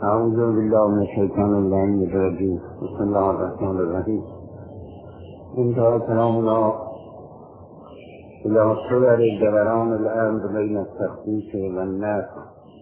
اعوذ بالله من الشیطان الرجیم. بسم الله الرحمن الرحیم. انتهى كلامنا إلى صور دوران الأمر بين التخصيص والنسخ،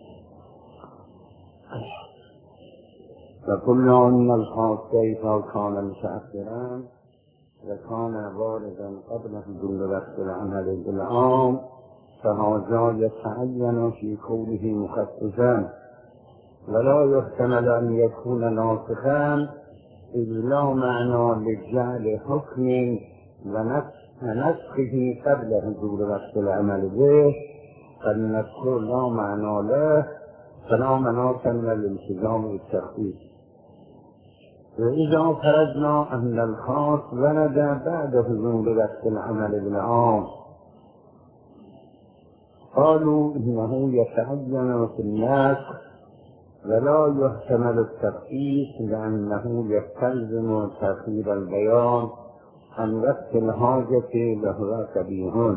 وقلنا أن الخاص إذا كان متأخرا وكان واردا قبل حضور وقت العمل بالعام فهذا يتعين في كونه مخصصا، ولا يحتمل أن يكون ناسخا إذ لا معنى لجعل حكم ونسخه قبل حضور وقت العمل به، فالنسخ لا معنى له فلا مناط من الالتزام بالتخصيص. وإذا فرضنا أن الخاص ورد بعد حضور وقت العمل بالعام قالوا إنه يتعين في النسخ ولا يحتمل التخصيص لأنه يستلزم تأخير البيان عن وقت الحاجة وهو قبيح.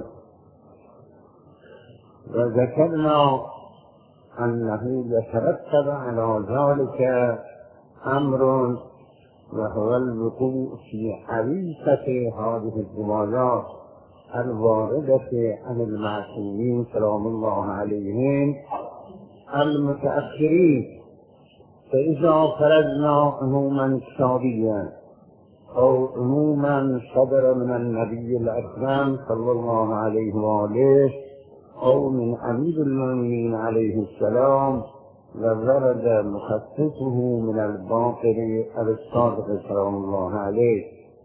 وذكرنا أنه يترتب على ذلك أمر وهو الوقوع في حريصة هذه الروايات الواردة عن المعصومين سلام الله عليهم المتأخرين. فإذا فرضنا عموما كتابيا أو عموما صدر من النبي الأكرم صلى الله عليه وآله أو من أمير المؤمنين عليه السلام وورد مخصصه من الباقر الصادق سلام الله عليه،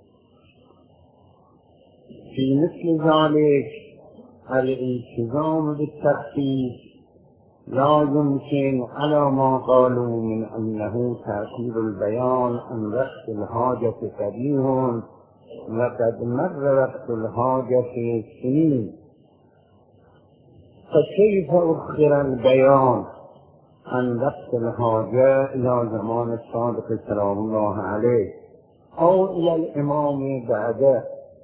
في مثل ذلك الالتزام بالتخصيص لا يمكن على ما قالوا من أنه تأخير البيان عن وقت الحاجة قبيح وقد مر وقت الحاجة سنين، فكيف أخر البيان عن وقت الحاجة إلى زمان الصادق سلام الله عليه أو إلى الإمام بعده؟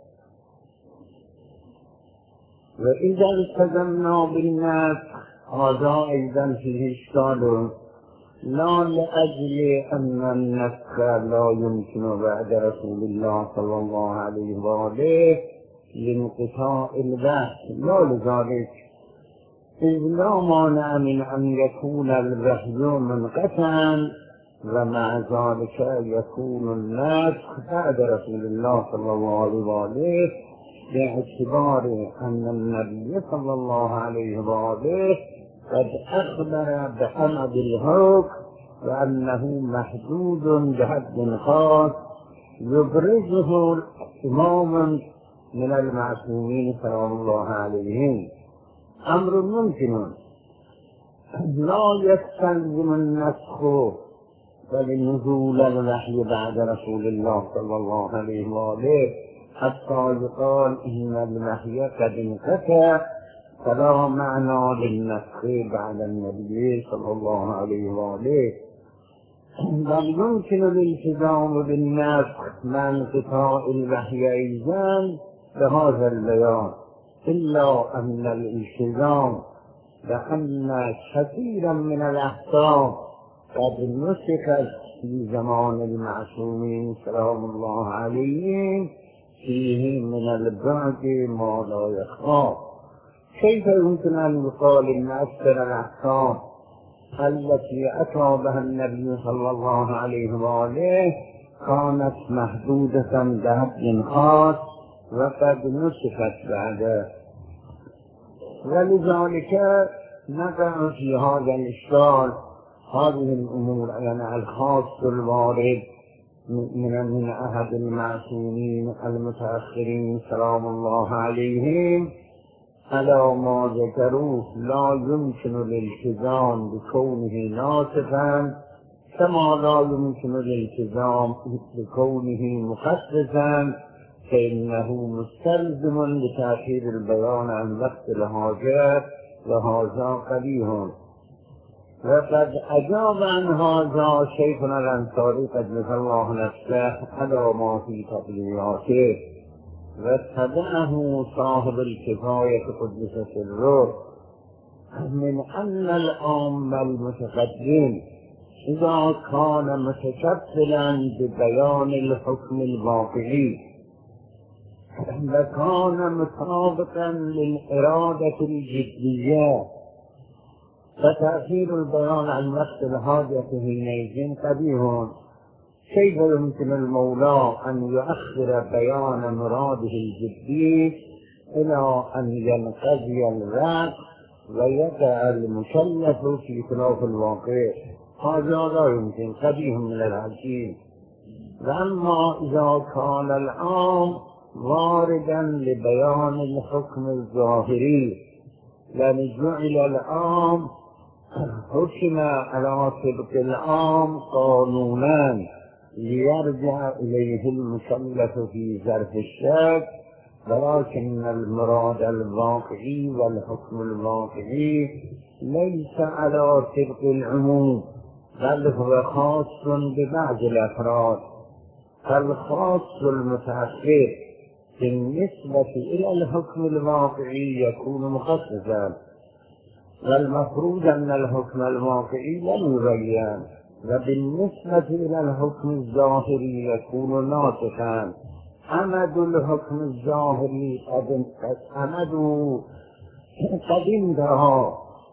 وإذا التزمنا بالنسخ هذا أيضا فيه إشكال، لا لأجل أن النسخ لا يمكن بعد رسول الله صلى الله عليه وآله لانقطاع الوحي، لا لذلك، إذ لا مانع من أن يكون الوحي منقطعا ومع ذلك يكون النسخ بعد رسول الله صلى الله عليه وآله باعتبار أن النبي صلى الله عليه وآله قد أخبر بحمد الحكم وأنه محدود بحد خاص يبرزه إمام من المعصومين سلام الله عليهم. أمر ممكن لا يستلزم النسخ ولنزول الوحي بعد رسول الله صلى الله عليه وآله حتى يقال إن الوحي قد انقطع فلا معنى للنسخ بعد النبي صلى الله عليه وآله، بل يمكن الالتزام بالنسخ مع انقطاع الوحي أيضا بهذا البيان، إلا أن الالتزام بأن كثيرا من الأحكام قد نسخت في زمان المعصومين سلام الله عليهم فيه من البعد ما لا يخفى. كيف يمكن أن يقال إن أكثر الأحكام التي أتى بها النبي صلى الله عليه وآله كانت محدودة بحد خاص وقد نسخت بعده؟ ولذلك نقع في هذا الإشكال هذه الأمور، يعني الخاص الوارد من أحد المعصومين المتأخرين سلام الله عليهم على ما ذكروه لا يمكن الالتزام بكونه ناسخا كما لا يمكن الالتزام بكونه مخصصا، فإنه مستلزم لتأخير البيان عن وقت الحاجة وهذا قبيح. وقد أجاب عن هذا شيخنا الأنصاري قدس الله نفسه على ما في تقريراته، واتبعه صاحب الكفاية قدس سره من أن العام المتقدم إذا كان متكفلا ببيان الحكم الواقعي وكان مطابقا للإرادة الجدية، فتأخير البيان عن وقت الحاجة حينئذ قبيح. كيف يمكن المولى أن يؤخر بيان مراده الجدي إلى أن ينقضي الوقت ويقع المكلف في خلاف الواقع؟ هذا لا يمكن، قبيح من الحكيم. وأما إذا كان العام واردا لبيان الحكم الظاهري، يعني جعل العام حكم على طبق العام قانونا ليرجع إليه المكلف في ظرف الشك، ولكن المراد الواقعي والحكم الواقعي ليس على طبق العموم، بل هو خاص ببعض الأفراد. فالخاص المتأخر بالنسبة إلى الحكم الواقعي يكون مخصصا، والمفروض أن الحكم الواقعي لم يبين، وبالنسبة إلى الحكم الظاهري يكون ناطقا. أمد الحكم الظاهري قد انتهى،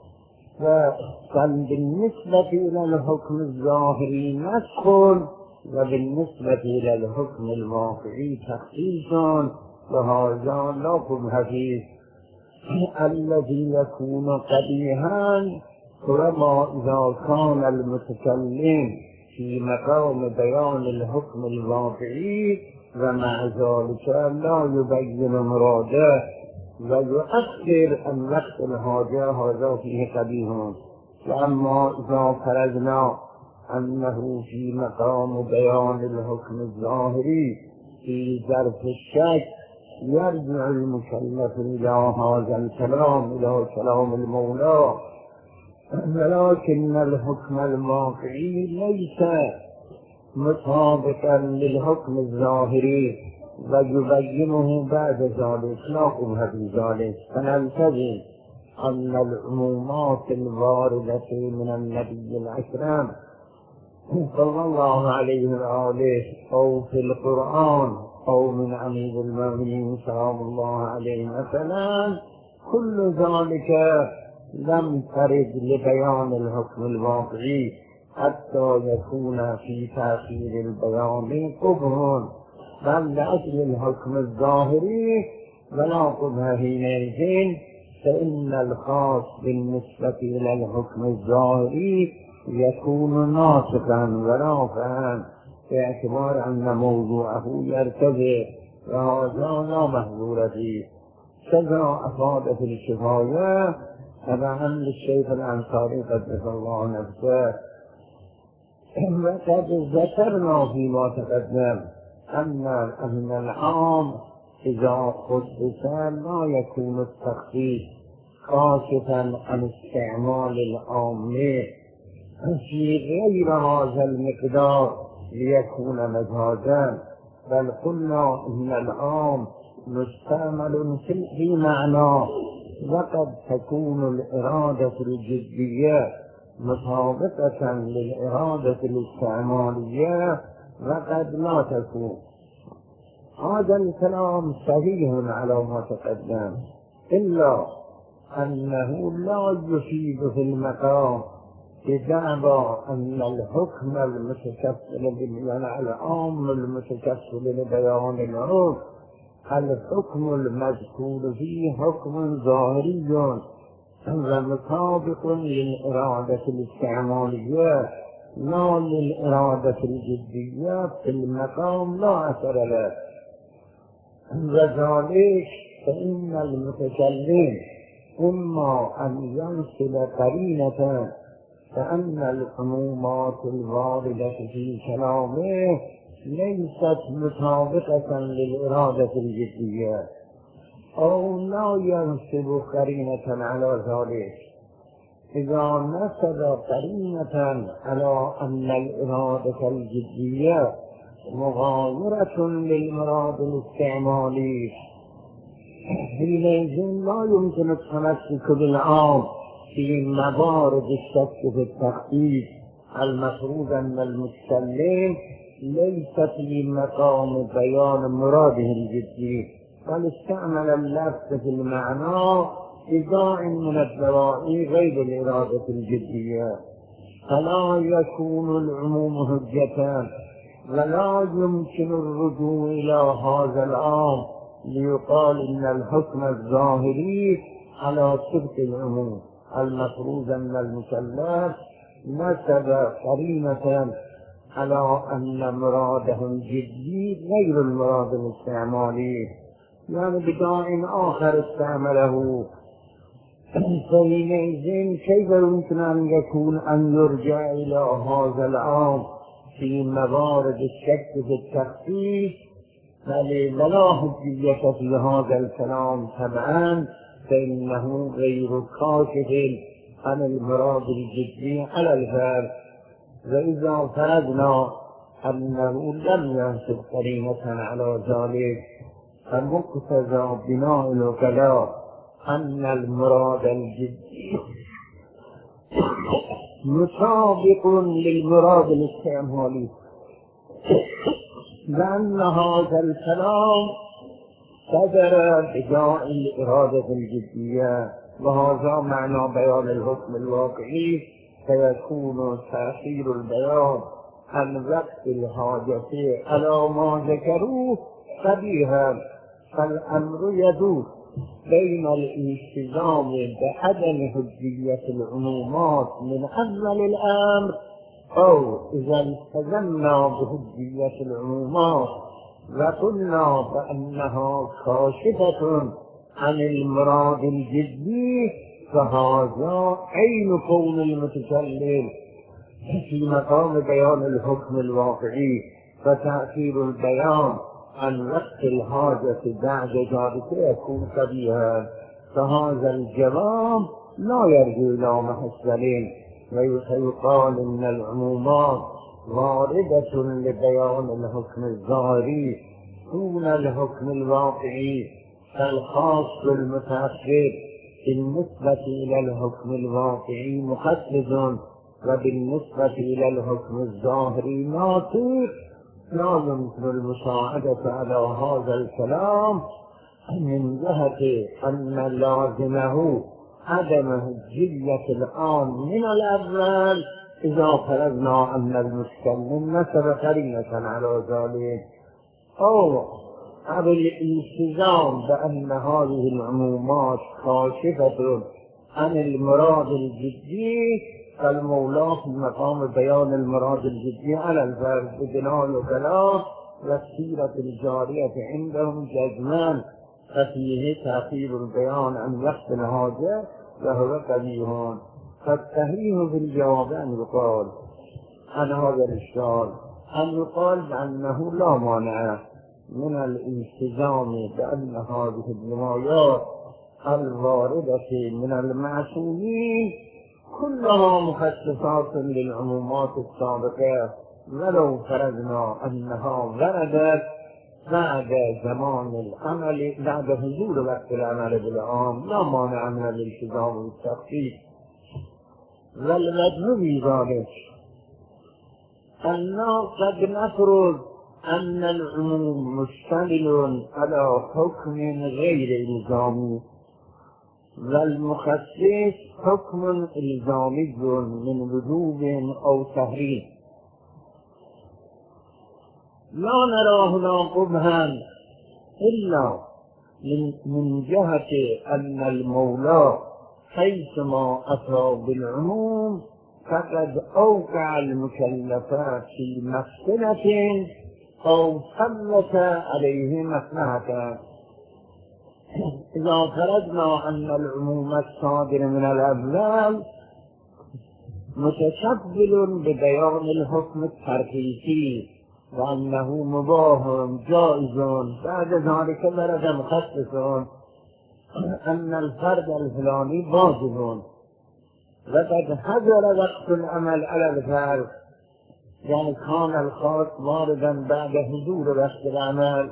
فبالنسبة إلى الحكم الظاهري نسخ، وبالنسبة إلى الحكم الواقعي تخصيص، وهذا لا قبح فيه. الذي يكون قبيحا كما إذا كان المتكلم في مقام بيان الحكم الواقعي ومع ذلك لا يبين مراده ويؤخر عن وقت الحاجة، هذا فيه قبيح. وأما إذا فرضنا أنه في مقام بيان الحكم الظاهري في ظرف الشك يرجع المكلف إلى هذا الكلام، إلى كلام المولى، ولكن الحكم الواقعي ليس مطابقا للحكم الظاهري ويبينه بعد ذلك، لا قبح في ذلك. فنلتزم أن العمومات الواردة من النبي الأكرم صلى الله عليه وآله أو في القرآن أو من أمير المؤمنين سلام الله عليه مثلا، كل ذلك لم ترد لبيان الحكم الواقعي حتى يكون في تأخير البيان قبح، بل لأجل الحكم الظاهري ولا قبح حينئذ، فإن الخاص بالنسبة إلى الحكم الظاهري يكون ناطقا ورافعا باعتبار أن موضوعه يرتفع، وهذا لا محظور فيه. كذا أفاد في الكفاية تبعا للشيخ الأنصاري قدس الله نفسه. وقد ذكرنا فيما تقدم أن العام إذا خصص لا يكون التخصيص خاصة عن استعمال العامة في غير هذا المقدار ليكون مجازا، بل قلنا إن العام مستعمل في معناه، وقد تكون الإرادة الجدية مطابقة للإرادة الاستعمالية وقد لا تكون. هذا الكلام صحيح على ما تقدم، إلا أنه لا يفيد في المقام بدعوى أن الحكم المتكفل العام المتكفل لبيان العرف الحكم المذكور فيه حكم ظاهري ومطابق للإرادة الاستعمالية لا للإرادة الجدية في المقام لا أثر له. وذلك فإن المتكلم إما أن ينصب قرينة فأن العمومات الواردة في كلامه ليست مطابقة للإرادة الجدية، أو لا ينصب قرينة على ذلك. إذا نصب قرينة على أن الإرادة الجدية مغايرة للمراد الاستعمالي حينئذ لا يمكن التمسك بالعام في موارد الشك في التخصيص المفروض أن المتكلم ليس في مقام بيان مراده الجدي، بل استعمل اللفظ في المعنى إضاع من الدواعي غير الإرادة الجدية، فلا يكون العموم حجة، ولا يمكن الرجوع إلى هذا الأمر ليقال إن الحكم الظاهري على صدق العموم. المفروض أن المكلف نسب قرينة على أن مراده الجدي غير المراد الاستعمالي، يعني بداع آخر استعمله، فحينئذ كيف يمكن أن يكون أن يرجع إلى هذا الأمر في موارد الشك في التخصيص؟ بل ولا حجية في هذا الكلام طبعا، فإنه غير كاشف عن المراد الجدي على الفرد. وإذا فرضنا أنه لم ينسب قرينة على ذلك، فمقتضى بناء الوكلاء أن المراد الجدي مطابق للمراد الاستعمالي، لأن هذا الكلام صدر بداعي الإرادة الجدية، وهذا معنى بيان الحكم الواقعي، فيكون تأخير البيان عن وقت الحاجة على ما ذكروه قبيحا، فالأمر يدور بين الالتزام بعدم حجية العمومات من أول الأمر، أو إذا التزمنا بحجية العمومات وقلنا بأنها كاشفة عن المراد الجدي، فهذا عين كون المتكلم في مقام بيان الحكم الواقعي، فتأخير البيان عن وقت الحاجة بعد ذلك يكون كبيرا، فهذا الجواب لا يرجو إلى محصل، ويقال إن العمومات واردة لبيان الحكم الظاهري دون الحكم الواقعي، فالخاص المتأخر بالنسبة إلى الحكم الواقعي مخصص، وبالنسبة إلى الحكم الظاهري ناطق. لا يمكن المساعدة على هذا الكلام من جهة أن لازمه عدم حجية الآن من الأول، إذا فرضنا أن المتكلم نسب قرينة على ذلك، أو الالتزام بأن هذه العمومات كاشفة عن المراد الجدي، فالمولى في مقام بيان المراد الجدي على الفرد ببناء الوكلاء والسيرة الجارية عندهم جزمان، ففيه تأخير البيان عن وقت الحاجة وهو قبيح. فالصحيح في الجواب أن يقال عن هذا الإشكال أن يقال بأنه لا مانع من الالتزام بأن هذه الجنايات الواردة من المعصومين كلها مخصصات للعمومات السابقة، ولو فرضنا أنها وردت بعد زمان العمل، بعد حضور وقت العمل بالعام، لا مانع من الالتزام والتخفيف. والوجه في ذلك أن قد نفرض أن العموم مشتمل على حكم غير إلزامي، والمخصص حكم إلزامي من وجوب أو تحريم، لا نراه لا قبحا إلا من جهة أن المولى حيثما أتى بالعموم فقد أوقع المكلفات في مفسدة أو سلط عليه مصلحة. إذا فرضنا أن العموم الصادر من الأول متشبل ببيان الحكم الترخيصي وأنه مباح جائز، بعد ذلك ورد مخصص أن الفرد الفلاني واجب، وقد حضر وقت العمل على الفرد، يعني كان الخاص واردا بعد حضور وقت العمل،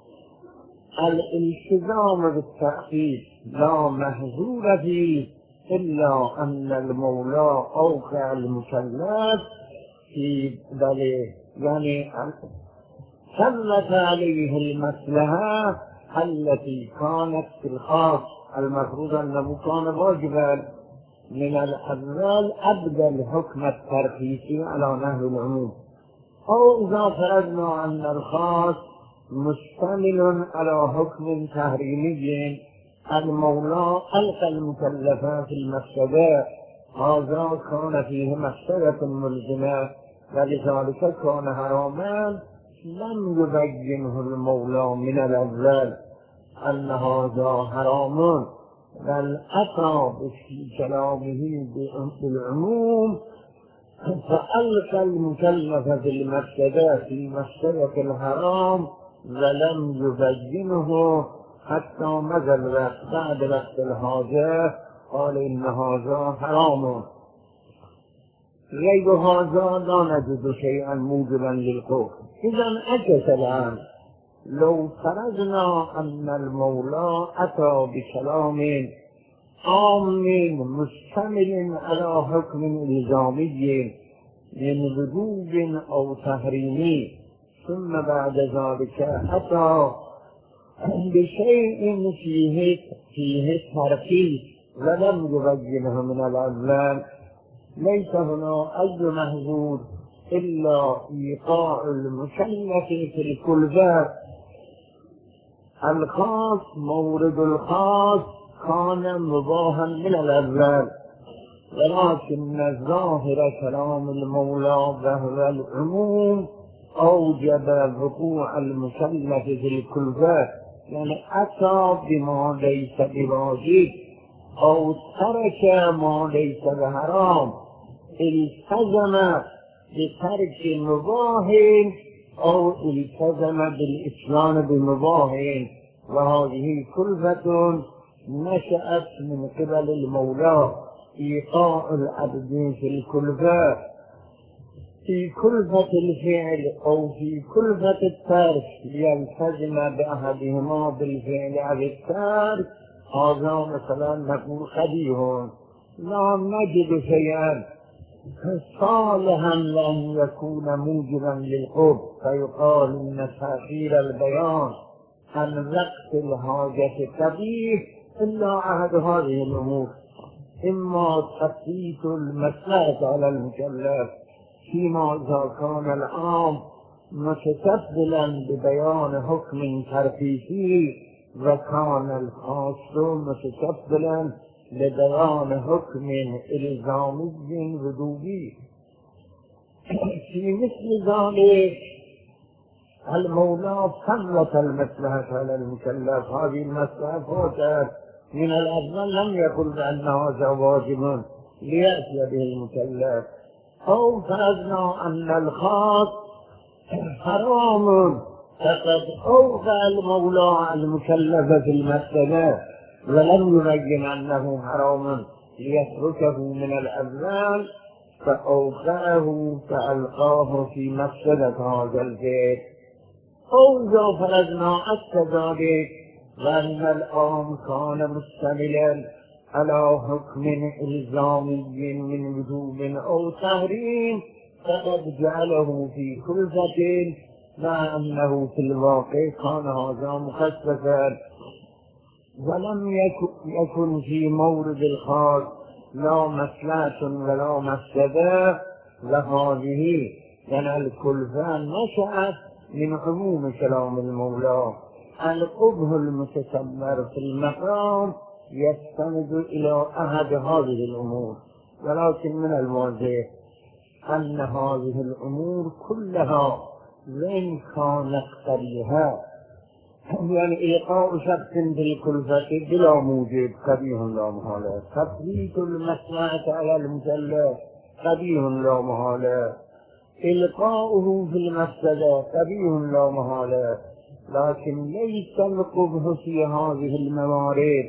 الالتزام بالتأكيد لا محظور فيه إلا أن المولى أوقع المكلف بله يعني سلط عليه المصلحة التي كانت في الخاص المفروض أنه كان واجبا من الأول أبدأ الحكم الترخيصي على نحو العموم، أو إذا فرضنا أن الخاص مشتمل على حكم تحريمي المولى ألقى المكلفة في المفسدة، هذا كان فيه مفسدة ملزمة ولذلك كان حراما، لم يبينه المولى من الأول أن هذا حرام، بل أتى في كلامه بالعموم فألقى المكلف في المفسدة في مفسدة الحرام ولم يبينه حتى مضى الوقت بعد وقت الحاجة قال إن هذا حرام. غير هذا لا نجد شيئا موجبا للكفر. إذا أجل الآن لو فرضنا أن المولى أتى بكلام عام مشتمل على حكم إلزامي من وجوب أو تحريم، ثم بعد ذلك أتى بشيء فيه ترخيص ولم يبينه من الأول، ليس هنا أي محظور إلا إيقاع المكلف في الكلفة. الخاص مورد الخاص كان مباحا من الأول، ولكن ظاهر كلام المولى وهو العموم أوجب وقوع المكلف في الكلفة، يعني أتى بما ليس بواجب أو ترك ما ليس بحرام، التزم بترك مباح أو التزم بالإتيان بمباح، وهذه كلفة نشأت من قبل المولى إيقاع العبد في الكلفة، في كلفة الفعل أو في كلفة الترك يلتزم بأحدهما بالفعل أو الترك، هذا مثلا نقول قبيح، لا نجد شيئا صالحا لأن يكون موجبا للحب، فيقال إن تأخير البيان عن وقت الحاجة قبيح إلا أحد هذه الأمور، إما تخفيف المصلحة على المكلف فيما إذا كان العام متكفلا ببيان حكم ترخيصي وكان الخاص متكفلا لبيان حكم إلزامي وجوبي. في مثل ذلك المولى سلط المصلحة على المكلف، هذه المصلحة فوتت من الأول، لم يقل بأن هذا واجب ليأتي به المكلف، أو فرضنا أن الخاص حرام فقد أوقع المولى المكلف في المسألة ولم يبين أنه حرام ليتركه من الأول، فأوقعه فألقاه في مسألة هذا البيت. أو إذا فرضنا كذلك وأن الأمر كان مشتملا على حكم إلزامي من وجوب أو تحريم فقد جعله في كلفة، مع أنه في الواقع كان هذا مخصصا ولم يكن في مورد الخاص لا مصلحة ولا مفسدة، وهذه يعني الكلفة نشأت من عموم كلام المولى. القبح المتسمر في المقام يستند إلى أحد هذه الأمور، ولكن من الواضح أن هذه الأمور كلها وإن كانت قبيحة، يعني إلقاء شخص بالكلفة بلا موجب قبيح لا محالة، تثبيت المصلحة على المكلف قبيح لا محالة، إلقاؤه في المفسدة قبيح لا محالة، لكن ليس القبح في هذه الموارد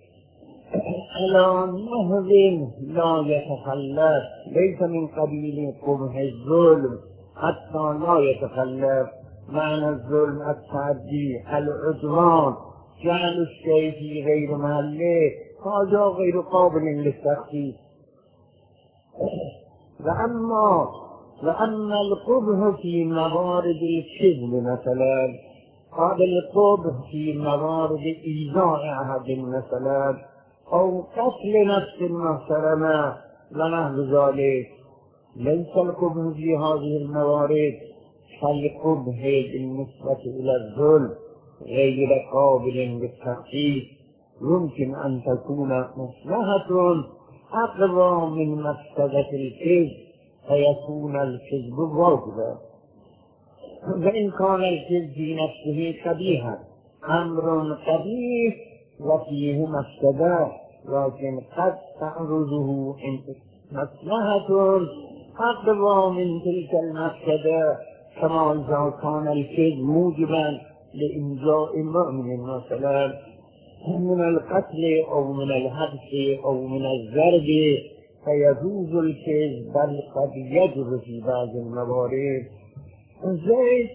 على نحو لا يتخلف، ليس من قبيل قبح الظلم حتى لا يتخلف. معنى الظلم التعدي، العدوان، جعل الشيء في غير محله، هذا غير قابل للتخفيف. وأما وأما القبح في موارد الكذب مثلا، هذا القبح في موارد إيذاء أحد مثلا أو قتل نفس محترمة ونحو ذلك، ليس القبح في هذه الموارد كالقبح بالنسبة إلى الظلم غير قابل للتخفيف. يمكن أن تكون مصلحة أقوى من مفسدة الكذب فيكون الكذب واجبا. وإن كان الكذب في نفسه قبيحا أمر قبيح وفيه مفسدة، لكن قد تعرضه مصلحة أقوى من تلك المفسدة، كما إذا كان الكذب موجبا لإنجاء مؤمن مثلا من القتل أو من الحبس أو من الضرب فيجوز الكذب، بل قد يجوز في بعض الموارد. زي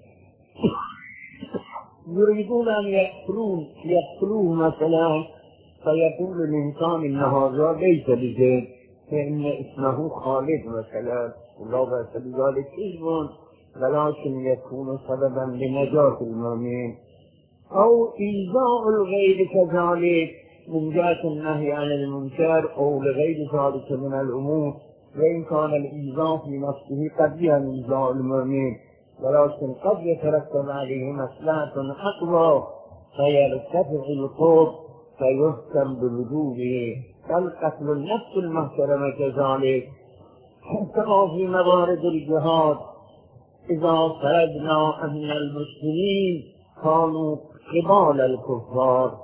يريدون أن يقتلوه مثلا، فيقول الإنسان إن هذا ليس بزيد فإن اسمه خالد مثلا، ولا بأس بذلك كذب، ولكن يكون سببا لنجاة المؤمن. أو إيذاء الغير كذلك من جهة النهي عن المنكر أو لغير ذلك من الأمور، وإن كان الإيذاء في نفسه قد يعني إيذاء المؤمن، ولكن قد يترتب عليه مصلحة أقوى فيرتفع القبح فيهتم بوجوبه، كالقتل النفس المحترمة كذلك. كما في موارد الجهاد، إذا فرضنا أن المسلمين كانوا قبال الكفار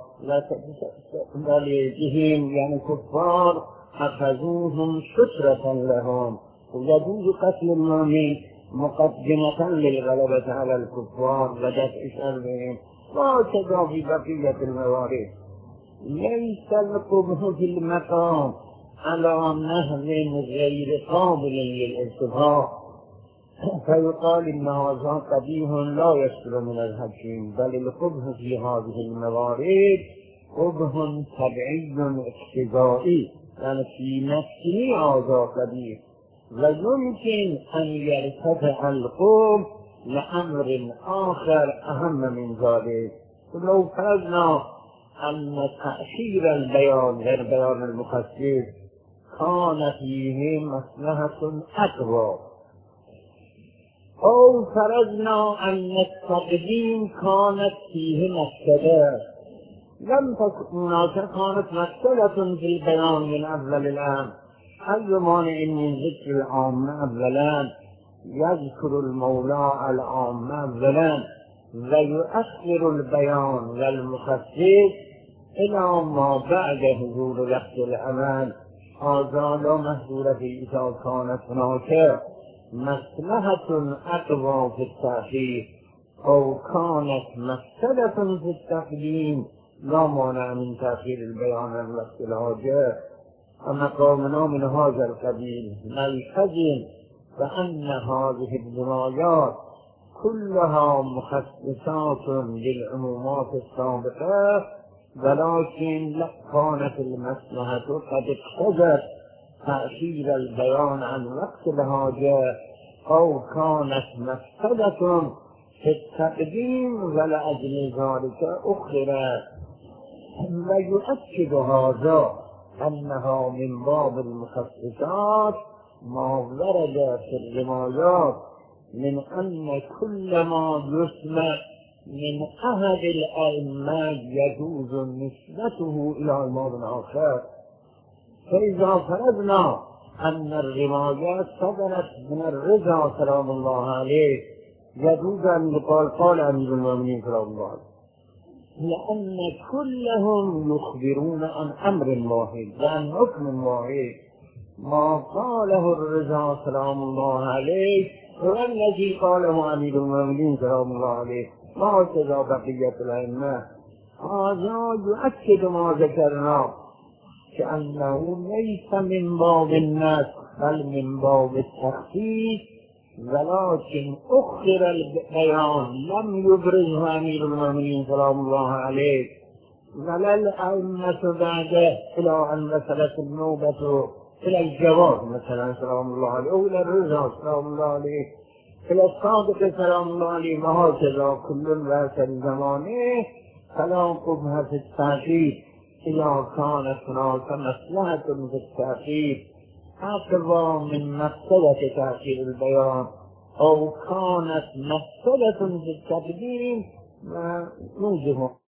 وليجهم يعني كفار أخذوهم سترة لهم، ويجوز قتل المؤمن مقدمة للغلبة على الكفار ودفع شرهم، وهكذا في بقية الموارد. ليس القبح في المقام على نحو غير قابل للارتفاع فيقال إن هذا قبيح لا يصدر من الحكيم، بل القبح في هذه الموارد قبح طبيعي اقتضائي، يعني في نفسه هذا قبيح، ويمكن أن يرتفع القبح لأمر آخر أهم من ذلك. لو فرضنا أن تأخير البيان غير بيان المخصص كان فيه مصلحة أكبر، أو فرضنا أن التقديم كانت فيه مفسدة، لم تكن هناك كانت مفسدة في البيان من أفضل الآن، أي مانع من ذكر العام أولا، يذكر المولى العام أولا ويؤخر البيان والمخصص إلى ما بعد حضور وقت الأمان. هذا لا محظور في إذا كانت هناك مصلحة أقوى في التأخير أو كانت مفسدة في التقديم، لا مانع من تأخير البيان عن وقت الحاجة. أما قومنا من هذا القبيل نلتزم بأن هذه الجنايات كلها مخصصات للعمومات السابقة، ولكن كانت المصلحة قد اقتضت تأخير البيان عن وقت الحاجة، أو كانت مفسدة في التقديم ولأجل ذلك أخرت. ويؤكد هذا أنها من باب المخصصات ما ورد في الروايات من أن كل ما يسمع من أحد الأئمة يجوز نسبته إلى إمام آخر. فإذا فرضنا أن الروايات صدرت من الرضا سلام الله عليه، يجوز أن يقال قال أمير المؤمنين سلام الله عليه، لأن كلهم يخبرون عن أمر واحد وعن حكم واحد. ما قاله الرضا سلام الله عليه هو الذي قاله أمير المؤمنين سلام الله عليه، وهكذا بقية الأئمة. هذا يؤكد ما ذكرنا كأنه ليس من باب الناس بل من باب التخصيص، ولكن أخر البيان لم يبرزه أمير المؤمنين سلام الله عليه ولا الأئمة بعده إلى أن وصلت النوبة إلى الجواد مثلا سلام الله عليه أو إلى الرضا سلام الله عليه إلى الصادق سلام الله عليه وهكذا كل الوقت الزمانه فلا قبح في التأكيد إذا كانت هناك مصلحة في التأكيد أقوى من مفسدة تأخير البيان أو كانت مفسدة في التقديم نوجه